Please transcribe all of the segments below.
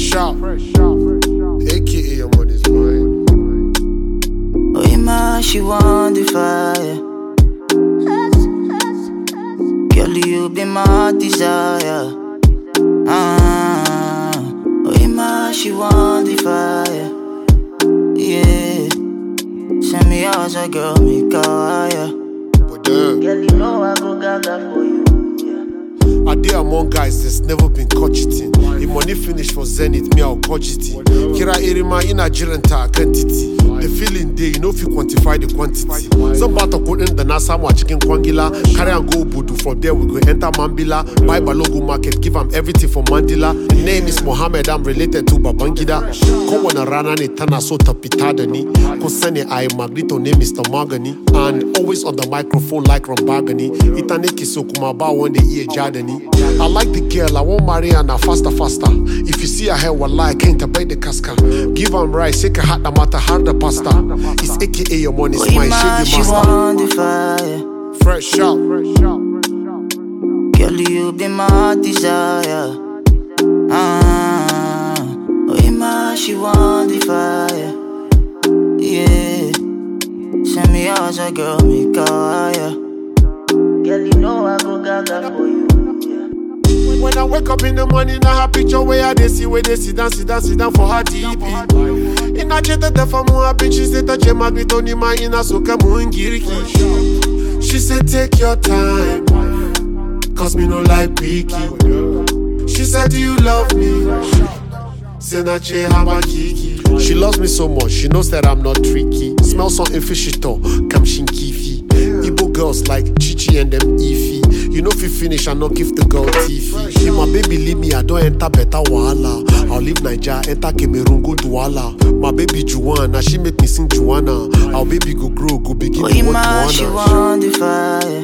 Fresh out. AKA your money's mine. Oh, Ima, she want the fire. Girl, you be my desire. Oh, Ima, she want the fire. Yeah. Send me out, a girl, me kaya. But damn, Girl, you know I go gaga for you. I dey among guys that's never been caught cheating. If money finish for Zenith, me I'll catch it. Kira Irima in a jiranta quantity. The feeling day, you know if you quantify the quantity. Some battle code in the Nasa chicken kwangila. Carry and go Budu. From there we go enter Mambila. Buy Balogu market, give am everything for Mandila. The name is Mohammed, I'm related to Babangida. Kowana rana ni tana so tapitadani. Kosane I Magrito name Mr. Magani. And always on the microphone like Rambagani. Itaneki so kumaba one day ear jadani. I like the girl, I won't marry her now faster. If you see her hair, wallah, I can't buy the casca. Give am rice, shake a hat, no matter how the pasta. It's AKA your money, it's my shady She master. want the fire. Fresh out. Girl, you be my desire. Oh, Ima, she want the fire. Yeah. Send me out, a girl, me kaya. Girl, you know I go gaga for you. When I wake up in the morning, I have picture where I dey see where they sit down for her DP. In a jet the for more bitch, she said that Magrito ni ma ina soka muingiriki. She said take your time, cause me no like picky. She said do you love me? Say na che habakiki. She loves me so much, she knows that I'm not tricky. Smell something fishy to come shinkifi. Igbo girls like Chichi and them Ify. You know if you finish, I not give the girl Tiffy. If my baby leave me, I don't enter better wahala. I'll leave Niger, enter Cameroon, go Douala. My baby Juana, she make me sing Juana. Our baby go grow, go begin to work Juana. She want the fire.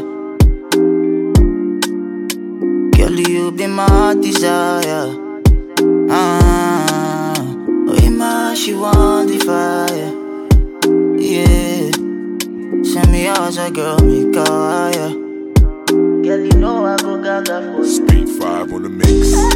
Girl, you be my desire. Oh, Ima, she want the fire. Yeah. Send me out, a girl, me kaya. Girl, you know I go gaga for you. Speed 5 on the mix.